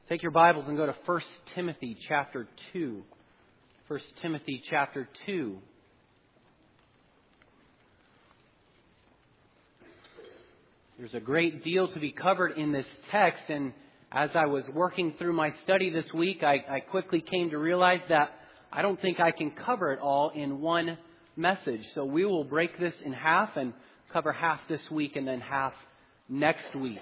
Take your Bibles and go to 1 Timothy chapter 2. 1 Timothy chapter 2. There's a great deal to be covered in this text, and as I was working through my study this week, I quickly came to realize that I don't think I can cover it all in one message. So we will break this in half and cover half this week and then half next week.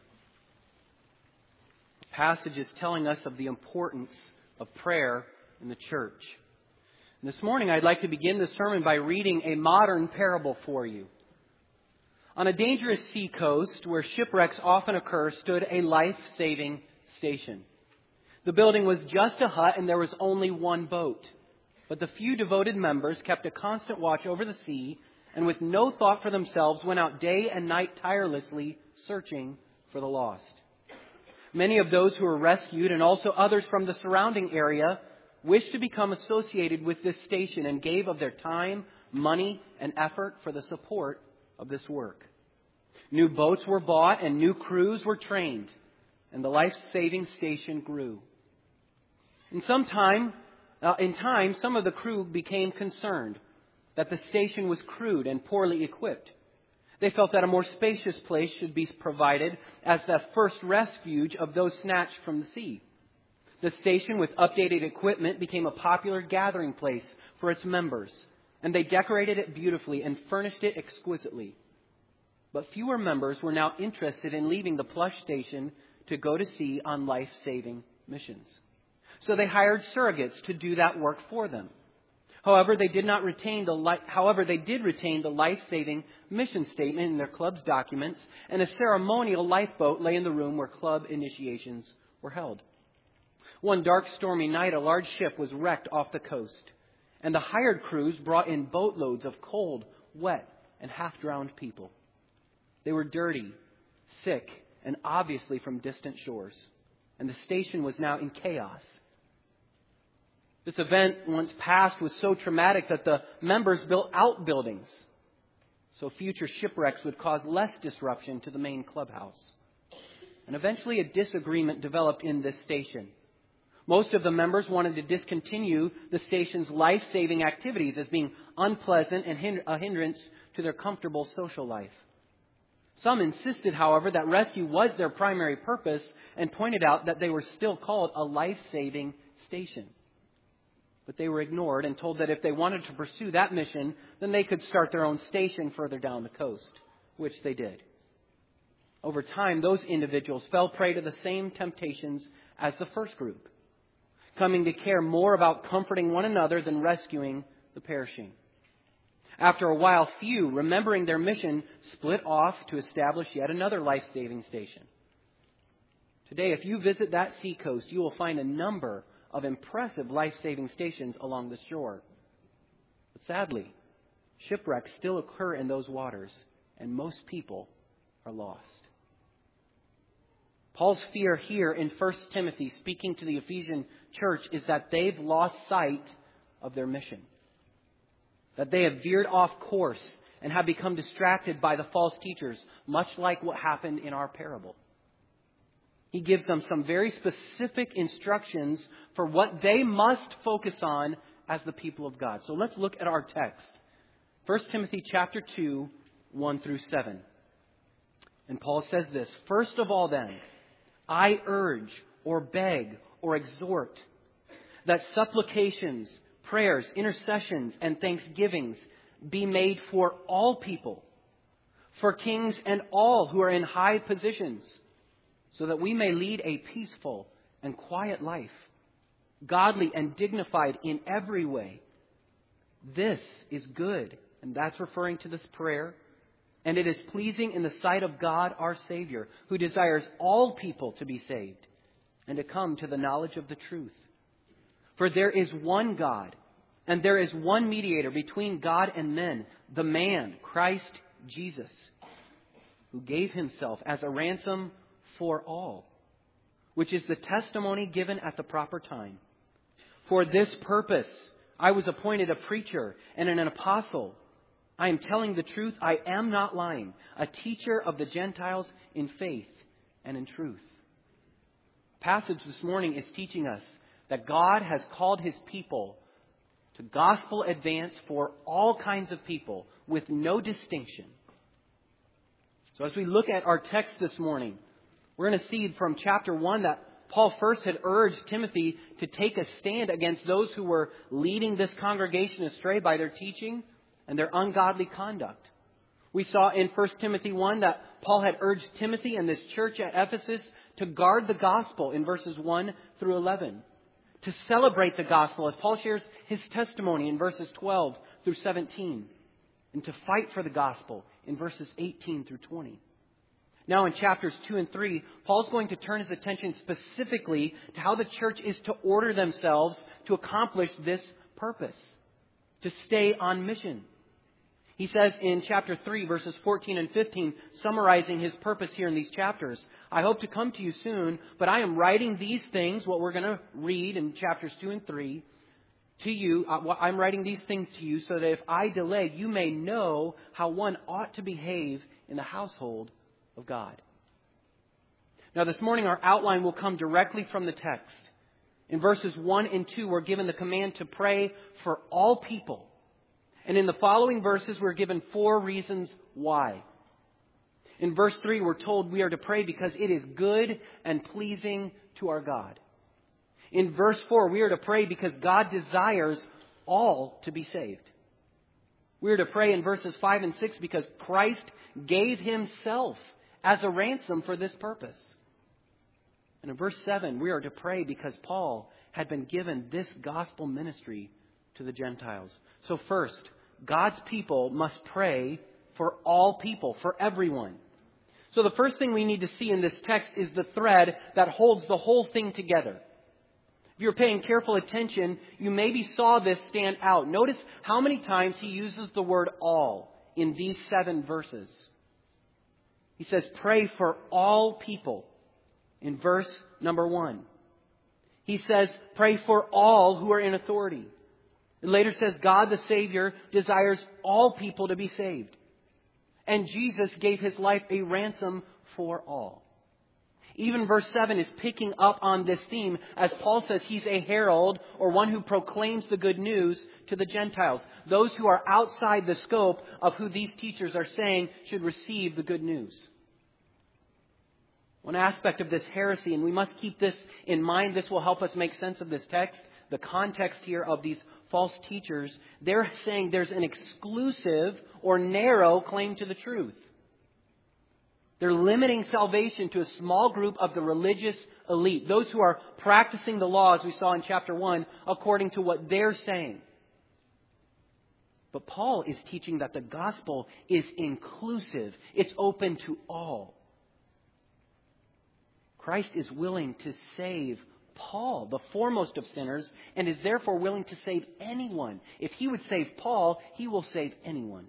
The passage is telling us of the importance of prayer in the church. And this morning I'd like to begin the sermon by reading a modern parable for you. On a dangerous seacoast where shipwrecks often occur stood a life-saving station. The building was just a hut and there was only one boat. But the few devoted members kept a constant watch over the sea and with no thought for themselves went out day and night tirelessly searching for the lost. Many of those who were rescued and also others from the surrounding area wished to become associated with this station and gave of their time, money, and effort for the support of this work. New boats were bought and new crews were trained, and the life-saving station grew. In time, some of the crew became concerned that the station was crude and poorly equipped. They felt that a more spacious place should be provided as the first refuge of those snatched from the sea. The station with updated equipment became a popular gathering place for its members, and they decorated it beautifully and furnished it exquisitely. But fewer members were now interested in leaving the plush station to go to sea on life-saving missions. So they hired surrogates to do that work for them. However, they did retain the life-saving mission statement in their club's documents, and a ceremonial lifeboat lay in the room where club initiations were held. One dark, stormy night, a large ship was wrecked off the coast, and the hired crews brought in boatloads of cold, wet, and half-drowned people. They were dirty, sick, and obviously from distant shores, and the station was now in chaos. This event, once passed, was so traumatic that the members built outbuildings so future shipwrecks would cause less disruption to the main clubhouse. And eventually a disagreement developed in this station. Most of the members wanted to discontinue the station's life-saving activities as being unpleasant and a hindrance to their comfortable social life. Some insisted, however, that rescue was their primary purpose and pointed out that they were still called a life-saving station. But they were ignored and told that if they wanted to pursue that mission, then they could start their own station further down the coast, which they did. Over time, those individuals fell prey to the same temptations as the first group, coming to care more about comforting one another than rescuing the perishing. After a while, few, remembering their mission, split off to establish yet another life-saving station. Today, if you visit that seacoast, you will find a number of impressive life-saving stations along the shore. But sadly, shipwrecks still occur in those waters, and most people are lost. Paul's fear here in 1 Timothy, speaking to the Ephesian church, is that they've lost sight of their mission. That they have veered off course and have become distracted by the false teachers, much like what happened in our parable. He gives them some very specific instructions for what they must focus on as the people of God. So let's look at our text. 1 Timothy chapter 2, 1 through 7. And Paul says this, "First of all then, I urge or beg or exhort that supplications, prayers, intercessions, and thanksgivings be made for all people, for kings and all who are in high positions, so that we may lead a peaceful and quiet life, godly and dignified in every way. This is good," and that's referring to this prayer, "and it is pleasing in the sight of God our Savior, who desires all people to be saved and to come to the knowledge of the truth. For there is one God, and there is one mediator between God and men, the man, Christ Jesus, who gave himself as a ransom for all, which is the testimony given at the proper time. For this purpose I was appointed a preacher and an apostle. I am telling the truth, I am not lying, a teacher of the Gentiles in faith and in truth. passage this morning is teaching us that God has called His people to gospel advance for all kinds of people with no distinction. So as we look at our text this morning, we're going to see from chapter 1 that Paul first had urged Timothy to take a stand against those who were leading this congregation astray by their teaching and their ungodly conduct. We saw in 1 Timothy 1 that Paul had urged Timothy and this church at Ephesus to guard the gospel in verses 1 through 11. To celebrate the gospel as Paul shares his testimony in verses 12 through 17. And to fight for the gospel in verses 18 through 20. Now in chapters 2 and 3, Paul's going to turn his attention specifically to how the church is to order themselves to accomplish this purpose. To stay on mission. He says in chapter 3, verses 14 and 15, summarizing his purpose here in these chapters, I hope to come to you soon, but I am writing these things, what we're going to read in chapters 2 and 3, to you. I'm writing these things to you so that if I delay, you may know how one ought to behave in the household of God. Now this morning our outline will come directly from the text. In verses 1 and 2, we're given the command to pray for all people. And in the following verses, we're given 4 reasons why. In verse 3, we're told we are to pray because it is good and pleasing to our God. In verse 4, we are to pray because God desires all to be saved. We are to pray in verses 5 and 6 because Christ gave Himself as a ransom for this purpose. And in verse 7, we are to pray because Paul had been given this gospel ministry to the Gentiles. So first, God's people must pray for all people, for everyone. So the first thing we need to see in this text is the thread that holds the whole thing together. If you're paying careful attention, you maybe saw this stand out. Notice how many times he uses the word all in these 7 verses. He says, pray for all people in verse number 1. He says, pray for all who are in authority. It later says, God the Savior desires all people to be saved. And Jesus gave His life a ransom for all. Even verse 7 is picking up on this theme as Paul says He's a herald or one who proclaims the good news to the Gentiles. Those who are outside the scope of who these teachers are saying should receive the good news. One aspect of this heresy, and we must keep this in mind, this will help us make sense of this text, the context here of these false teachers, they're saying there's an exclusive or narrow claim to the truth. They're limiting salvation to a small group of the religious elite, those who are practicing the law, as we saw in chapter 1, according to what they're saying. But Paul is teaching that the gospel is inclusive. It's open to all. Christ is willing to save Paul, the foremost of sinners, and is therefore willing to save anyone. If He would save Paul, He will save anyone.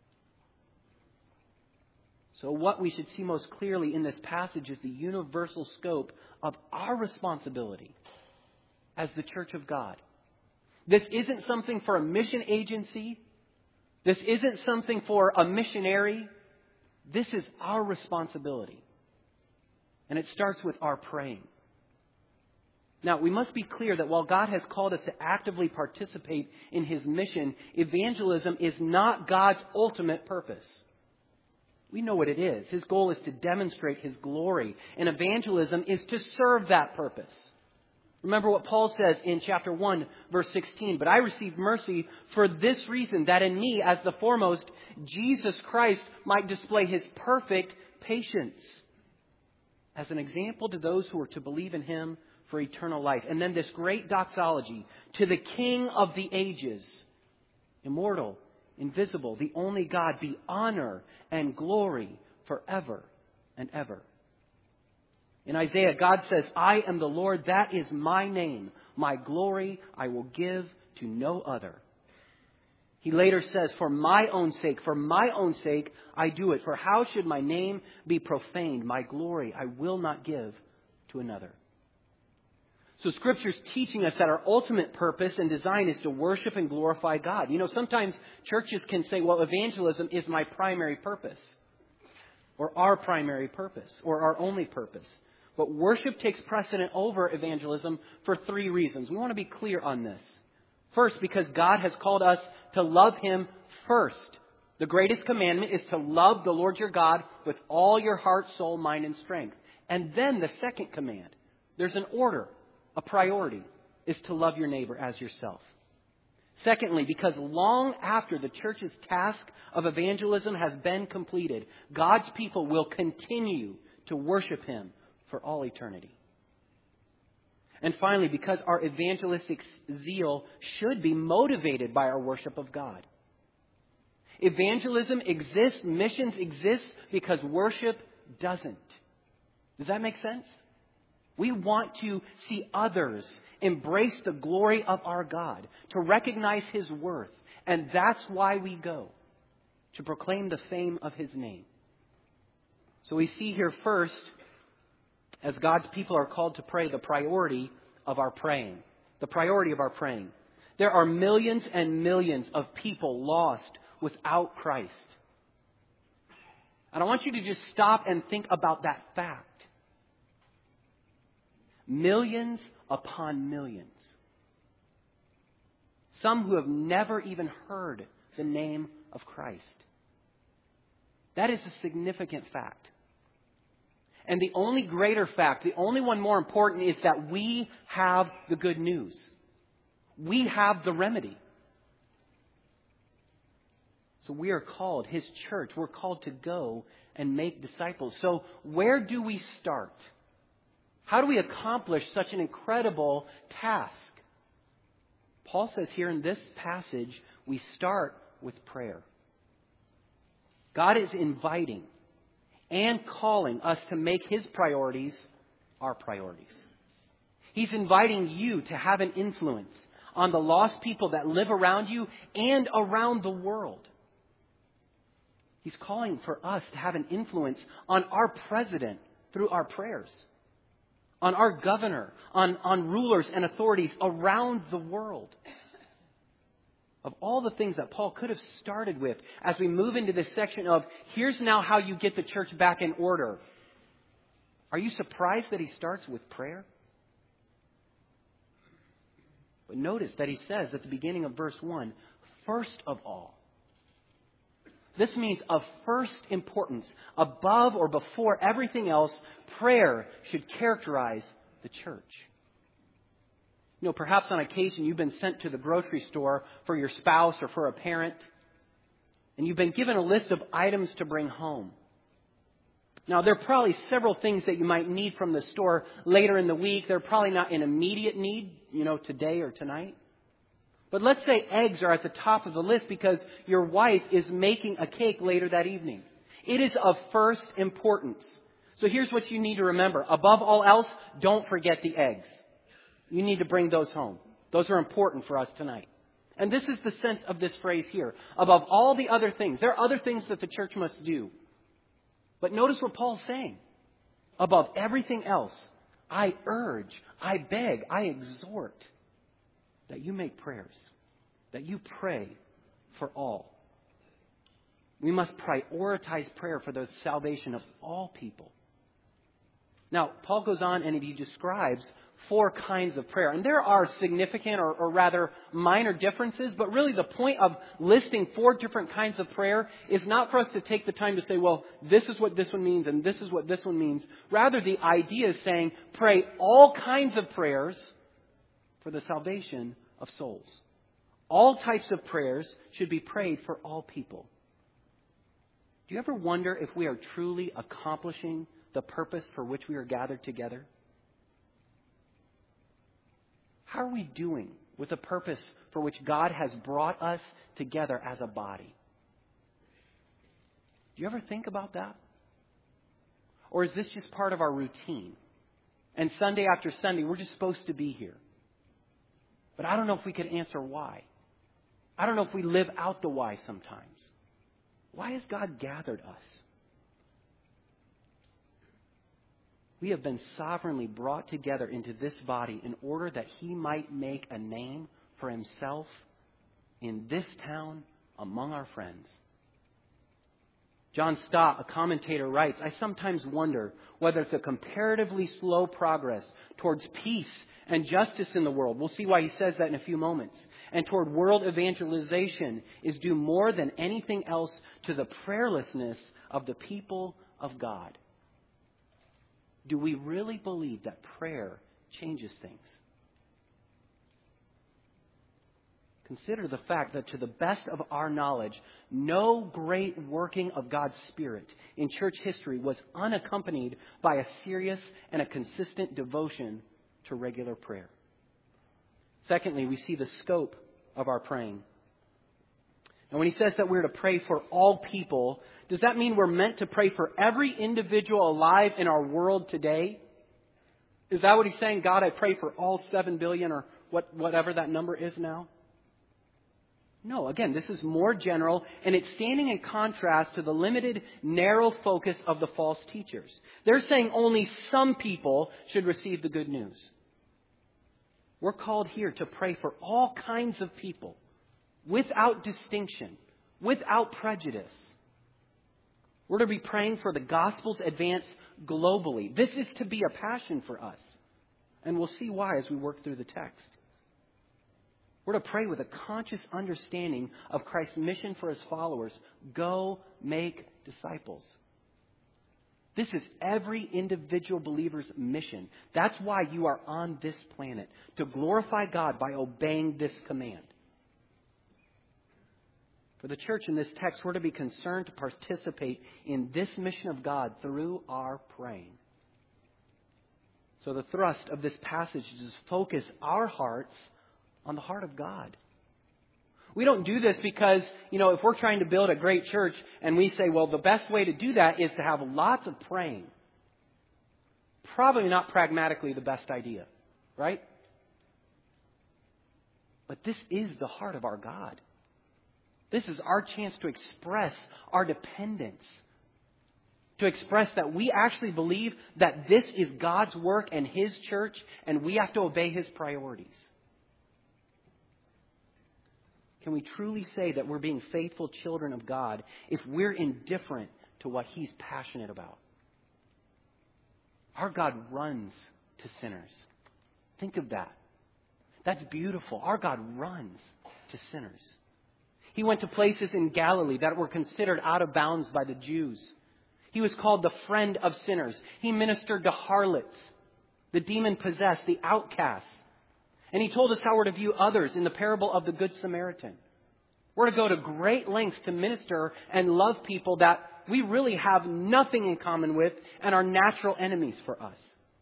So what we should see most clearly in this passage is the universal scope of our responsibility as the Church of God. This isn't something for a mission agency. This isn't something for a missionary. This is our responsibility. And it starts with our praying. Now, we must be clear that while God has called us to actively participate in His mission, evangelism is not God's ultimate purpose. We know what it is. His goal is to demonstrate His glory, and evangelism is to serve that purpose. Remember what Paul says in chapter 1, verse 16, but I received mercy for this reason, that in me, as the foremost, Jesus Christ might display His perfect patience as an example to those who are to believe in Him for eternal life. And then this great doxology, to the King of the ages, immortal, invisible, the only God, be honor and glory forever and ever. In Isaiah, God says, I am the Lord, that is my name. My glory I will give to no other. He later says, for my own sake, I do it. For how should my name be profaned? My glory I will not give to another. So Scripture's teaching us that our ultimate purpose and design is to worship and glorify God. You know, sometimes churches can say, well, evangelism is my primary purpose, or our primary purpose, or our only purpose. But worship takes precedent over evangelism for 3 reasons. We want to be clear on this. First, because God has called us to love Him first. The greatest commandment is to love the Lord your God with all your heart, soul, mind, and strength. And then the second command, there's an order, a priority, is to love your neighbor as yourself. Secondly, because long after the church's task of evangelism has been completed, God's people will continue to worship Him for all eternity. And finally, because our evangelistic zeal should be motivated by our worship of God. Evangelism exists, missions exist because worship doesn't. Does that make sense? We want to see others embrace the glory of our God, to recognize His worth. And that's why we go, to proclaim the fame of His name. So we see here first, as God's people are called to pray, the priority of our praying. The priority of our praying. There are millions and millions of people lost without Christ. And I want you to just stop and think about that fact. Millions upon millions. Some who have never even heard the name of Christ. That is a significant fact. And the only greater fact, the only one more important, is that we have the good news. We have the remedy. So we are called, His church, we're called to go and make disciples. So where do we start? How do we accomplish such an incredible task? Paul says here in this passage, we start with prayer. God is inviting and calling us to make His priorities our priorities. He's inviting you to have an influence on the lost people that live around you and around the world. He's calling for us to have an influence on our president through our prayers, on our governor, on rulers and authorities around the world. Of all the things that Paul could have started with as we move into this section of, here's now how you get the church back in order. Are you surprised that he starts with prayer? But notice that he says at the beginning of verse 1, first of all. This means of first importance, above or before everything else, prayer should characterize the church. You know, perhaps on occasion you've been sent to the grocery store for your spouse or for a parent, and you've been given a list of items to bring home. Now, there are probably several things that you might need from the store later in the week. They're probably not an immediate need, today or tonight. But let's say eggs are at the top of the list because your wife is making a cake later that evening. It is of first importance. So here's what you need to remember. Above all else, don't forget the eggs. You need to bring those home. Those are important for us tonight. And this is the sense of this phrase here. Above all the other things. There are other things that the church must do. But notice what Paul's saying. Above everything else, I urge, I beg, I exhort that you make prayers, that you pray for all. We must prioritize prayer for the salvation of all people. Now, Paul goes on and he describes 4 kinds of prayer. And there are significant or rather minor differences, but really the point of listing 4 different kinds of prayer is not for us to take the time to say, well, this is what this one means and this is what this one means. Rather, the idea is saying, pray all kinds of prayers for the salvation of souls. All types of prayers should be prayed for all people. Do you ever wonder if we are truly accomplishing the purpose for which we are gathered together? How are we doing with the purpose for which God has brought us together as a body? Do you ever think about that? Or is this just part of our routine? And Sunday after Sunday, we're just supposed to be here. But I don't know if we could answer why. I don't know if we live out the why sometimes. Why has God gathered us? We have been sovereignly brought together into this body in order that He might make a name for Himself in this town among our friends. John Stott, a commentator, writes, "I sometimes wonder whether the comparatively slow progress towards peace and justice in the world," we'll see why he says that in a few moments, "and toward world evangelization is due more than anything else to the prayerlessness of the people of God." Do we really believe that prayer changes things? Consider the fact that to the best of our knowledge, no great working of God's Spirit in church history was unaccompanied by a serious and a consistent devotion to regular prayer. Secondly, we see the scope of our praying. And when he says that we're to pray for all people, does that mean we're meant to pray for every individual alive in our world today? Is that what he's saying? God, I pray for all 7 billion or whatever that number is now? No, again, this is more general, and it's standing in contrast to the limited, narrow focus of the false teachers. They're saying only some people should receive the good news. We're called here to pray for all kinds of people, without distinction, without prejudice. We're to be praying for the gospel's advance globally. This is to be a passion for us, and we'll see why as we work through the text. We're to pray with a conscious understanding of Christ's mission for His followers. Go make disciples. This is every individual believer's mission. That's why you are on this planet, to glorify God by obeying this command. For the church in this text, we're to be concerned to participate in this mission of God through our praying. So the thrust of this passage is to focus our hearts on the heart of God. We don't do this because, if we're trying to build a great church and we say, well, the best way to do that is to have lots of praying. Probably not pragmatically the best idea, right? But this is the heart of our God. This is our chance to express our dependence. To express that we actually believe that this is God's work and His church, and we have to obey His priorities. Can we truly say that we're being faithful children of God if we're indifferent to what He's passionate about? Our God runs to sinners. Think of that. That's beautiful. Our God runs to sinners. He went to places in Galilee that were considered out of bounds by the Jews. He was called the friend of sinners. He ministered to harlots, the demon-possessed, the outcasts. And He told us how we're to view others in the parable of the Good Samaritan. We're to go to great lengths to minister and love people that we really have nothing in common with and are natural enemies for us.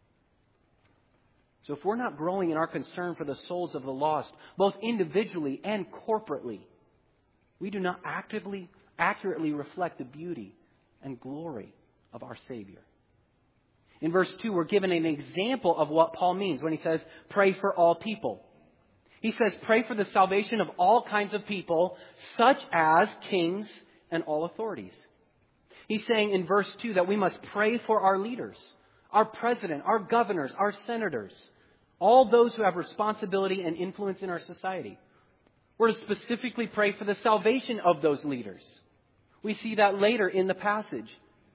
So if we're not growing in our concern for the souls of the lost, both individually and corporately, we do not accurately reflect the beauty and glory of our Savior. In verse 2, we're given an example of what Paul means when he says, pray for all people. He says, pray for the salvation of all kinds of people, such as kings and all authorities. He's saying in verse 2 that we must pray for our leaders, our president, our governors, our senators, all those who have responsibility and influence in our society. We're to specifically pray for the salvation of those leaders. We see that later in the passage.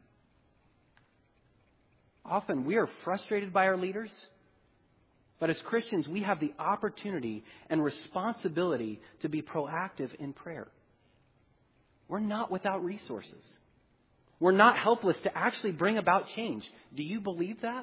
Often we are frustrated by our leaders, but as Christians, we have the opportunity and responsibility to be proactive in prayer. We're not without resources. We're not helpless to actually bring about change. Do you believe that?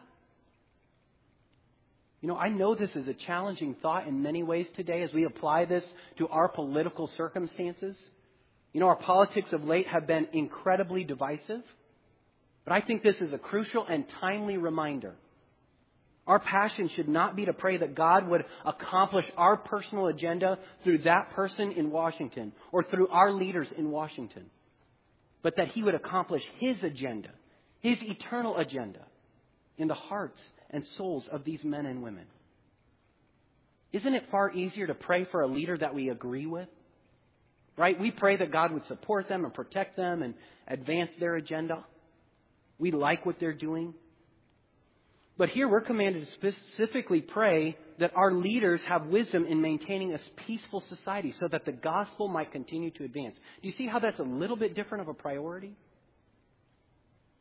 I know this is a challenging thought in many ways today as we apply this to our political circumstances. Our politics of late have been incredibly divisive. But I think this is a crucial and timely reminder. Our passion should not be to pray that God would accomplish our personal agenda through that person in Washington or through our leaders in Washington, but that He would accomplish His agenda, His eternal agenda, in the hearts and souls of these men and women. Isn't it far easier to pray for a leader that we agree with? Right? We pray that God would support them and protect them and advance their agenda. We like what they're doing. But here we're commanded to specifically pray that our leaders have wisdom in maintaining a peaceful society so that the gospel might continue to advance. Do you see how that's a little bit different of a priority?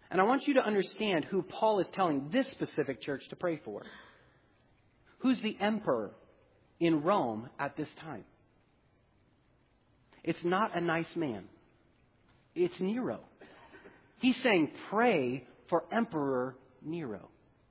And I want you to understand who Paul is telling this specific church to pray for. Who's the emperor in Rome at this time? It's not a nice man. It's Nero. He's saying, pray for Emperor Nero.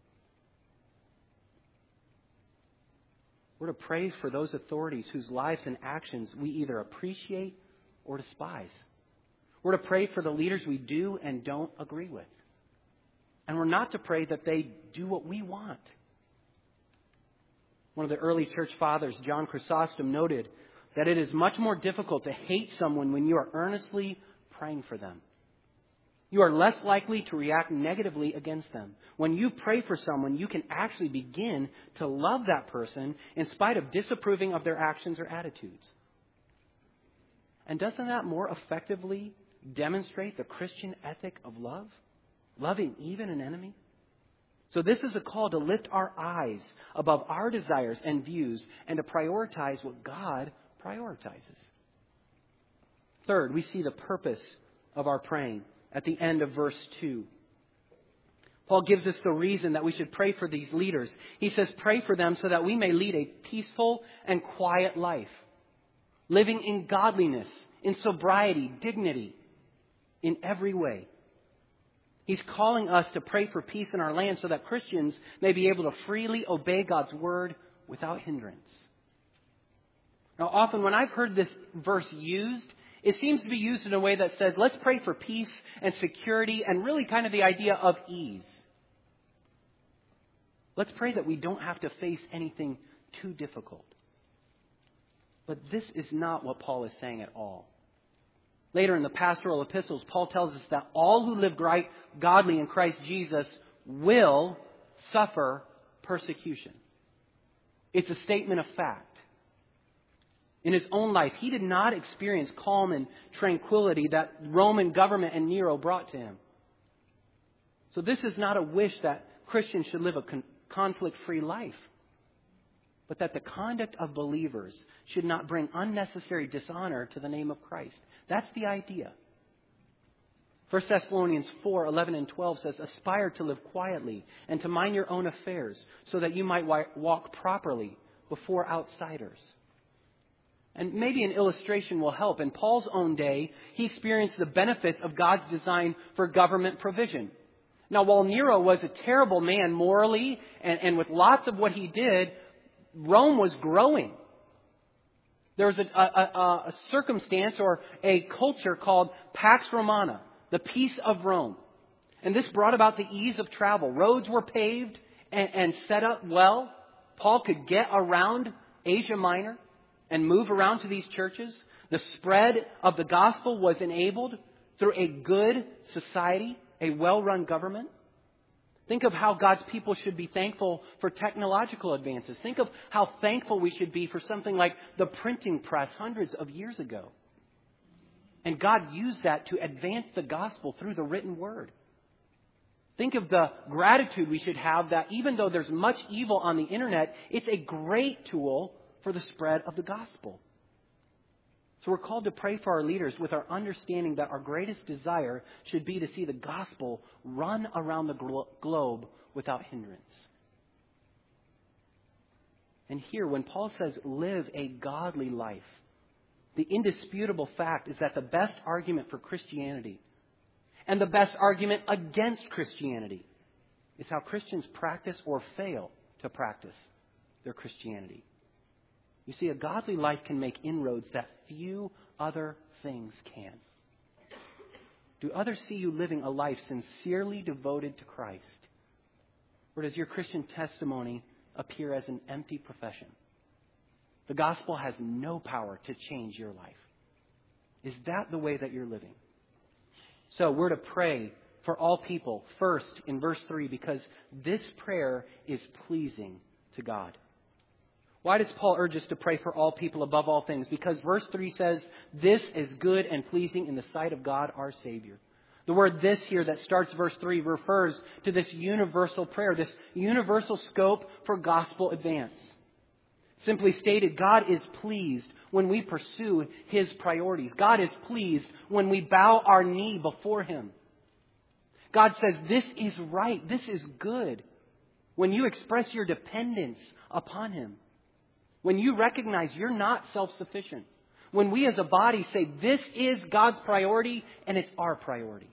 We're to pray for those authorities whose lives and actions we either appreciate or despise. We're to pray for the leaders we do and don't agree with. And we're not to pray that they do what we want. One of the early church fathers, John Chrysostom, noted that it is much more difficult to hate someone when you are earnestly praying for them. You are less likely to react negatively against them. When you pray for someone, you can actually begin to love that person in spite of disapproving of their actions or attitudes. And doesn't that more effectively demonstrate the Christian ethic of love? Loving even an enemy? So this is a call to lift our eyes above our desires and views and to prioritize what God prioritizes. Third, we see the purpose of our praying at the end of verse 2. Paul gives us the reason that we should pray for these leaders. He says, pray for them so that we may lead a peaceful and quiet life, living in godliness, in sobriety, dignity, in every way. He's calling us to pray for peace in our land so that Christians may be able to freely obey God's word without hindrance. Now, often when I've heard this verse used, it seems to be used in a way that says, let's pray for peace and security and really kind of the idea of ease. Let's pray that we don't have to face anything too difficult. But this is not what Paul is saying at all. Later in the pastoral epistles, Paul tells us that all who live godly in Christ Jesus will suffer persecution. It's a statement of fact. In his own life, he did not experience calm and tranquility that Roman government and Nero brought to him. So this is not a wish that Christians should live a conflict-free life, but that the conduct of believers should not bring unnecessary dishonor to the name of Christ. That's the idea. 1 Thessalonians 4:11 and 12 says, aspire to live quietly and to mind your own affairs so that you might walk properly before outsiders. And maybe an illustration will help. In Paul's own day, he experienced the benefits of God's design for government provision. Now, while Nero was a terrible man morally and with lots of what he did, Rome was growing. There was a circumstance or a culture called Pax Romana, the peace of Rome. And this brought about the ease of travel. Roads were paved and set up well. Paul could get around Asia Minor and move around to these churches. The spread of the gospel was enabled through a good society, a well-run government. Think of how God's people should be thankful for technological advances. Think of how thankful we should be for something like the printing press hundreds of years ago. And God used that to advance the gospel through the written word. Think of the gratitude we should have that even though there's much evil on the internet, it's a great tool for the spread of the gospel. So we're called to pray for our leaders with our understanding that our greatest desire should be to see the gospel run around the globe without hindrance. And here, when Paul says live a godly life, the indisputable fact is that the best argument for Christianity and the best argument against Christianity is how Christians practice or fail to practice their Christianity. You see, a godly life can make inroads that few other things can. Do others see you living a life sincerely devoted to Christ? Or does your Christian testimony appear as an empty profession? The gospel has no power to change your life. Is that the way that you're living? So we're to pray for all people first in verse 3 because this prayer is pleasing to God. Why does Paul urge us to pray for all people above all things? Because verse 3 says, this is good and pleasing in the sight of God our Savior. The word this here that starts verse 3 refers to this universal prayer, this universal scope for gospel advance. Simply stated, God is pleased when we pursue His priorities. God is pleased when we bow our knee before Him. God says this is right, this is good. When you express your dependence upon Him, when you recognize you're not self-sufficient, when we as a body say this is God's priority and it's our priority.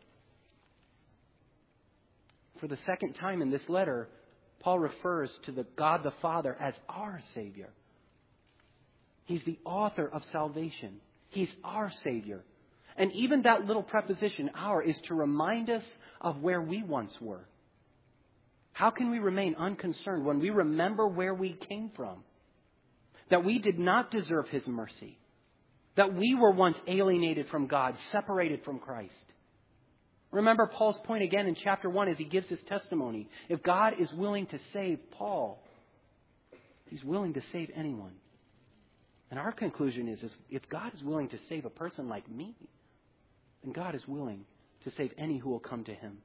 For the second time in this letter, Paul refers to the God the Father as our Savior. He's the author of salvation. He's our Savior. And even that little preposition, our, is to remind us of where we once were. How can we remain unconcerned when we remember where we came from? That we did not deserve His mercy. That we were once alienated from God, separated from Christ. Remember Paul's point again in chapter 1 as he gives his testimony. If God is willing to save Paul, He's willing to save anyone. And our conclusion is if God is willing to save a person like me, then God is willing to save any who will come to Him.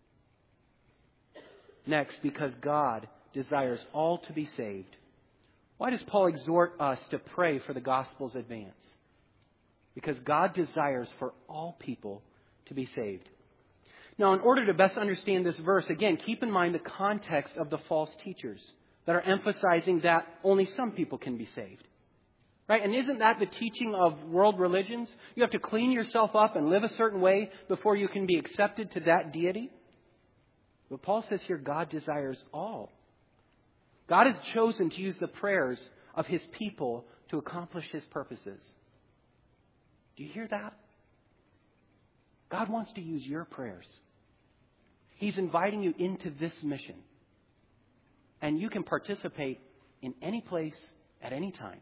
Next, because God desires all to be saved, why does Paul exhort us to pray for the gospel's advance? Because God desires for all people to be saved. Now, in order to best understand this verse, again, keep in mind the context of the false teachers that are emphasizing that only some people can be saved. Right? And isn't that the teaching of world religions? You have to clean yourself up and live a certain way before you can be accepted to that deity. But Paul says here, God desires all. God has chosen to use the prayers of His people to accomplish His purposes. Do you hear that? God wants to use your prayers. He's inviting you into this mission. And you can participate in any place at any time.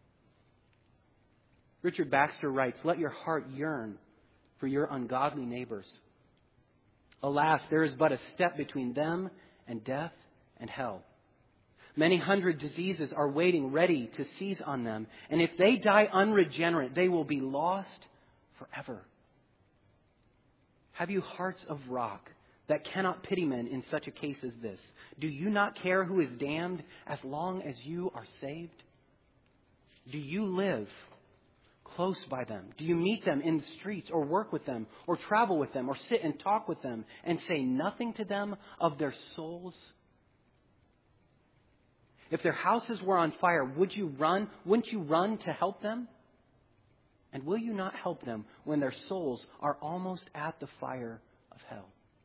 Richard Baxter writes, "Let your heart yearn for your ungodly neighbors. Alas, there is but a step between them and death and hell. Many hundred diseases are waiting ready to seize on them. And if they die unregenerate, they will be lost forever. Have you hearts of rock that cannot pity men in such a case as this? Do you not care who is damned as long as you are saved? Do you live close by them? Do you meet them in the streets or work with them or travel with them or sit and talk with them and say nothing to them of their souls? If their houses were on fire, wouldn't you run to help them? And will you not help them when their souls are almost at the fire of hell?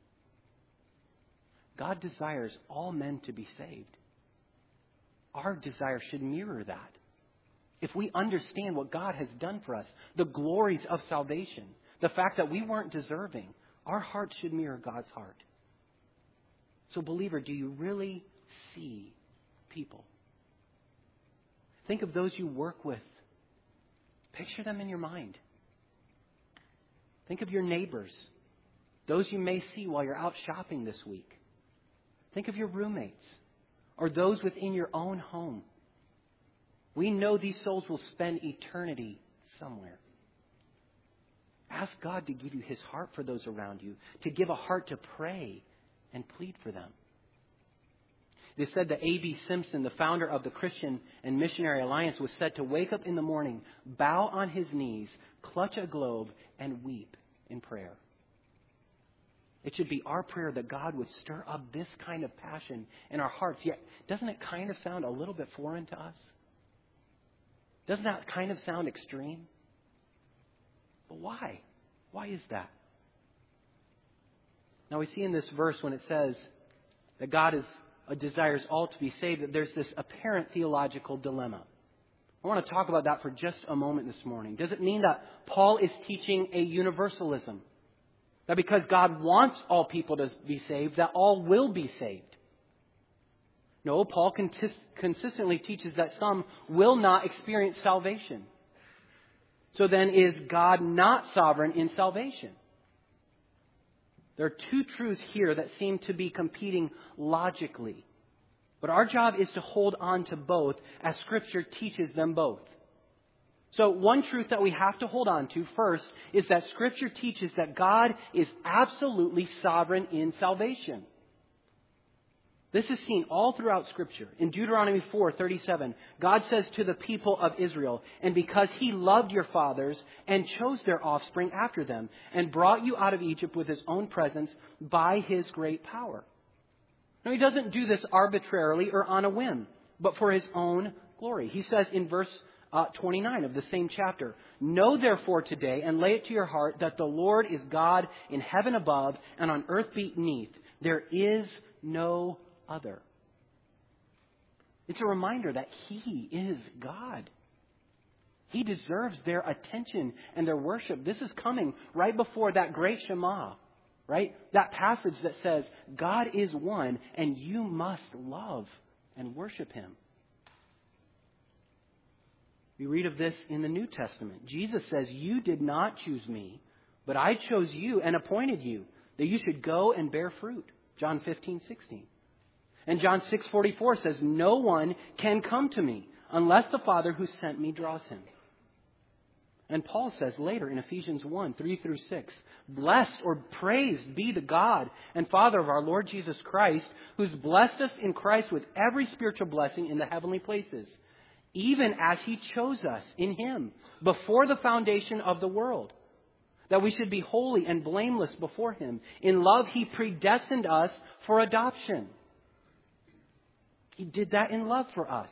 God desires all men to be saved. Our desire should mirror that. If we understand what God has done for us, the glories of salvation, the fact that we weren't deserving, our hearts should mirror God's heart. So, believer, do you really see people? Think of those you work with. Picture them in your mind. Think of your neighbors, those you may see while you're out shopping this week. Think of your roommates or those within your own home. We know these souls will spend eternity somewhere. Ask God to give you His heart for those around you, to give a heart to pray and plead for them. It is said that A.B. Simpson, the founder of the Christian and Missionary Alliance, was said to wake up in the morning, bow on his knees, clutch a globe, and weep in prayer. It should be our prayer that God would stir up this kind of passion in our hearts. Yet, doesn't it kind of sound a little bit foreign to us? Doesn't that kind of sound extreme? But why? Why is that? Now we see in this verse when it says that God desires all to be saved, that there's this apparent theological dilemma. I want to talk about that for just a moment this morning. Does it mean that Paul is teaching a universalism? That because God wants all people to be saved, that all will be saved? No, Paul consistently teaches that some will not experience salvation. So then, is God not sovereign in salvation? There are two truths here that seem to be competing logically. But our job is to hold on to both as Scripture teaches them both. So one truth that we have to hold on to first is that Scripture teaches that God is absolutely sovereign in salvation. This is seen all throughout Scripture. In Deuteronomy 4:37, God says to the people of Israel, "And because He loved your fathers and chose their offspring after them and brought you out of Egypt with His own presence by His great power." Now, He doesn't do this arbitrarily or on a whim, but for His own glory. He says in verse 29 of the same chapter, "Know therefore today and lay it to your heart that the Lord is God in heaven above and on earth beneath. There is no other." It's a reminder that He is God. He deserves their attention and their worship. This is coming right before that great Shema, right? That passage that says, God is one and you must love and worship Him. We read of this in the New Testament. Jesus says, "You did not choose me, but I chose you and appointed you that you should go and bear fruit." John 15:16. And John 6:44 says, "No one can come to me unless the Father who sent me draws him." And Paul says later in Ephesians 1:3-6, "Blessed or praised be the God and Father of our Lord Jesus Christ, who's blessed us in Christ with every spiritual blessing in the heavenly places, even as He chose us in Him before the foundation of the world, that we should be holy and blameless before Him. In love He predestined us for adoption." He did that in love for us.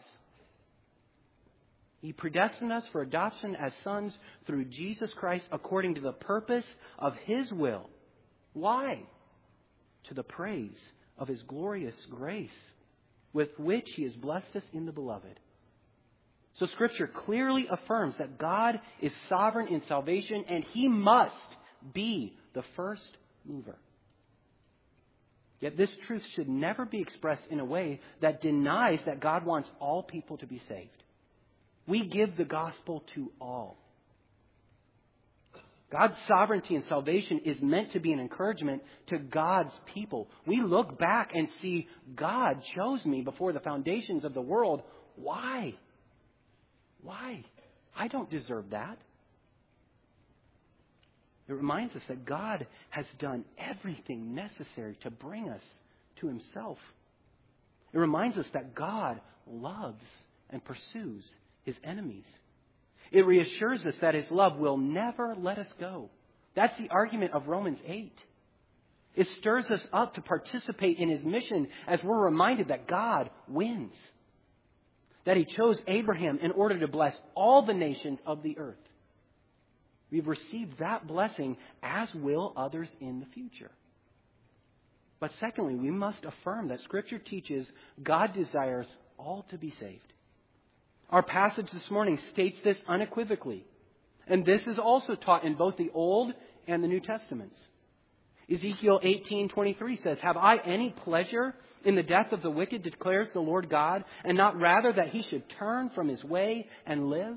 He predestined us for adoption as sons through Jesus Christ according to the purpose of His will. Why? To the praise of His glorious grace, with which He has blessed us in the Beloved. So Scripture clearly affirms that God is sovereign in salvation and He must be the first mover. Yet this truth should never be expressed in a way that denies that God wants all people to be saved. We give the gospel to all. God's sovereignty and salvation is meant to be an encouragement to God's people. We look back and see, God chose me before the foundations of the world. Why? Why? I don't deserve that. It reminds us that God has done everything necessary to bring us to Himself. It reminds us that God loves and pursues His enemies. It reassures us that His love will never let us go. That's the argument of Romans 8. It stirs us up to participate in His mission as we're reminded that God wins. That He chose Abraham in order to bless all the nations of the earth. We've received that blessing, as will others in the future. But secondly, we must affirm that Scripture teaches God desires all to be saved. Our passage this morning states this unequivocally. And this is also taught in both the Old and the New Testaments. Ezekiel 18:23 says, "Have I any pleasure in the death of the wicked, declares the Lord God, and not rather that he should turn from his way and live?"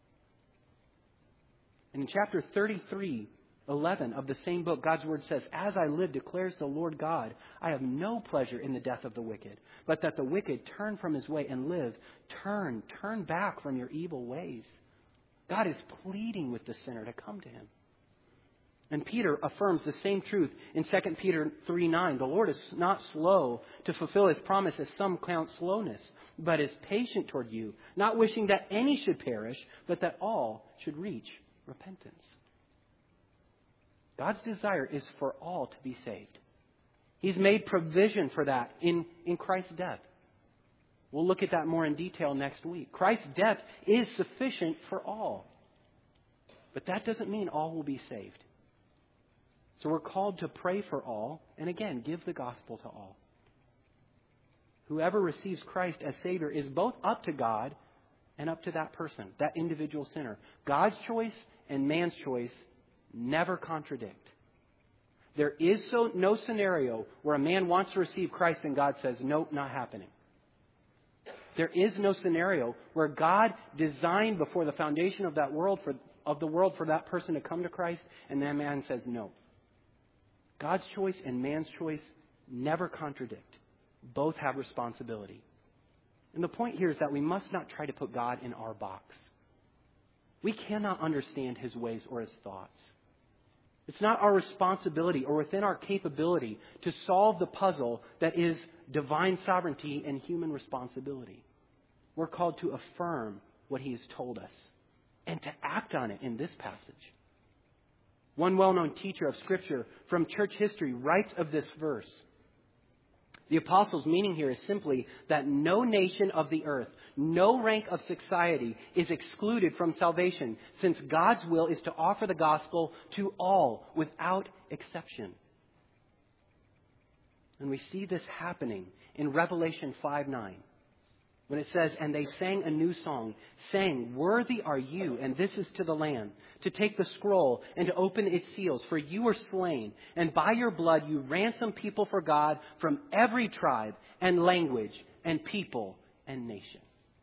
And in chapter 33:11 of the same book, God's Word says, "As I live, declares the Lord God, I have no pleasure in the death of the wicked, but that the wicked turn from his way and live. Turn back from your evil ways." God is pleading with the sinner to come to Him. And Peter affirms the same truth in 2 Peter 3:9. "The Lord is not slow to fulfill His promise, as some count slowness, but is patient toward you, not wishing that any should perish, but that all should reach repentance." God's desire is for all to be saved. He's made provision for that in Christ's death. We'll look at that more in detail next week. Christ's death is sufficient for all. But that doesn't mean all will be saved. So we're called to pray for all, and again, give the gospel to all. Whoever receives Christ as Savior is both up to God and up to that person, that individual sinner. God's choice and man's choice never contradict. There is no scenario where a man wants to receive Christ and God says, "Nope, not happening." There is no scenario where God designed before the foundation of the world for that person to come to Christ and that man says no. God's choice and man's choice never contradict. Both have responsibility. And the point here is that we must not try to put God in our box. We cannot understand His ways or His thoughts. It's not our responsibility or within our capability to solve the puzzle that is divine sovereignty and human responsibility. We're called to affirm what He has told us and to act on it in this passage. One well-known teacher of Scripture from church history writes of this verse. The apostle's meaning here is simply that no nation of the earth, no rank of society is excluded from salvation, since God's will is to offer the gospel to all without exception. And we see this happening in Revelation 5:9. When it says, "And they sang a new song, saying, 'Worthy are you,' and this is to the Lamb, 'to take the scroll and to open its seals. For you were slain, and by your blood you ransomed people for God from every tribe and language and people and nation.'"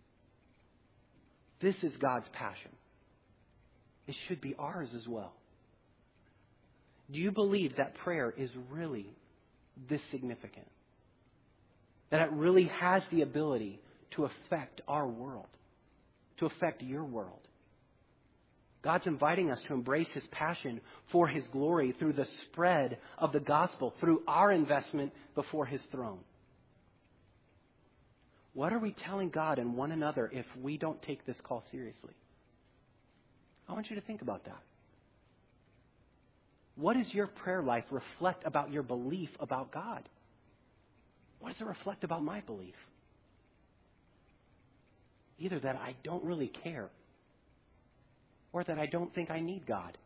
This is God's passion. It should be ours as well. Do you believe that prayer is really this significant? That it really has the ability to affect our world, to affect your world? God's inviting us to embrace His passion for His glory through the spread of the gospel, through our investment before His throne. What are we telling God and one another if we don't take this call seriously? I want you to think about that. What does your prayer life reflect about your belief about God? What does it reflect about my belief? Either that I don't really care, or that I don't think I need God.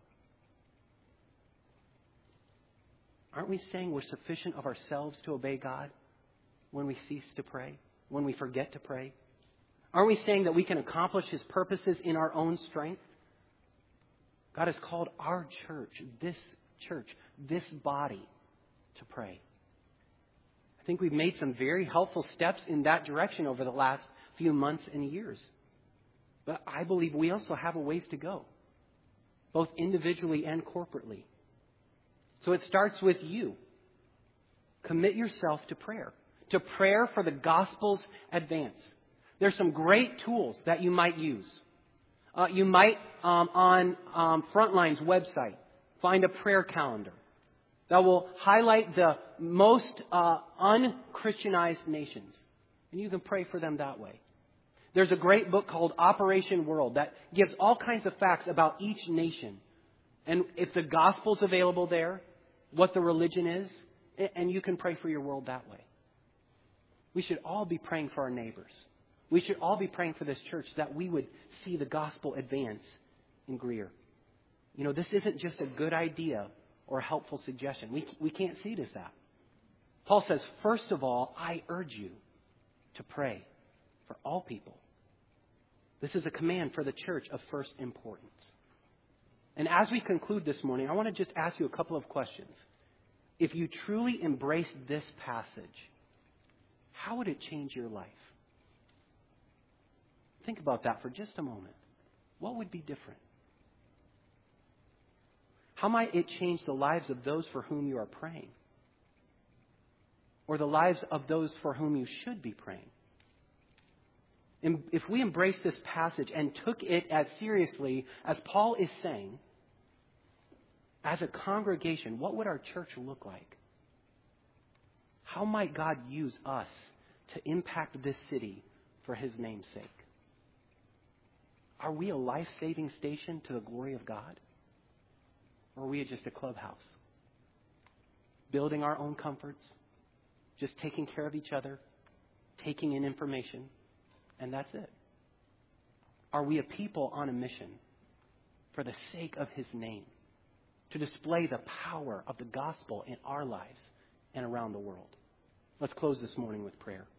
Aren't we saying we're sufficient of ourselves to obey God when we cease to pray, when we forget to pray? Aren't we saying that we can accomplish His purposes in our own strength? God has called our church, this body, to pray. I think we've made some very helpful steps in that direction over the last few months and years. But I believe we also have a ways to go, both individually and corporately. So it starts with you. Commit yourself to prayer for the gospel's advance. There's some great tools that you might use. You might, on Frontline's website, find a prayer calendar that will highlight the most unchristianized nations. And you can pray for them that way. There's a great book called Operation World that gives all kinds of facts about each nation. And if the gospel's available there, what the religion is, and you can pray for your world that way. We should all be praying for our neighbors. We should all be praying for this church that we would see the gospel advance in Greer. You know, this isn't just a good idea or a helpful suggestion. We can't see it as that. Paul says, first of all, I urge you to pray for all people. This is a command for the church of first importance. And as we conclude this morning, I want to just ask you a couple of questions. If you truly embrace this passage, how would it change your life? Think about that for just a moment. What would be different? How might it change the lives of those for whom you are praying? Or the lives of those for whom you should be praying? And if we embrace this passage and took it as seriously as Paul is saying, as a congregation, what would our church look like? How might God use us to impact this city for His name's sake? Are we a life-saving station to the glory of God? Or are we just a clubhouse? Building our own comforts, just taking care of each other, taking in information, and that's it? Are we a people on a mission for the sake of His name, to display the power of the gospel in our lives and around the world? Let's close this morning with prayer.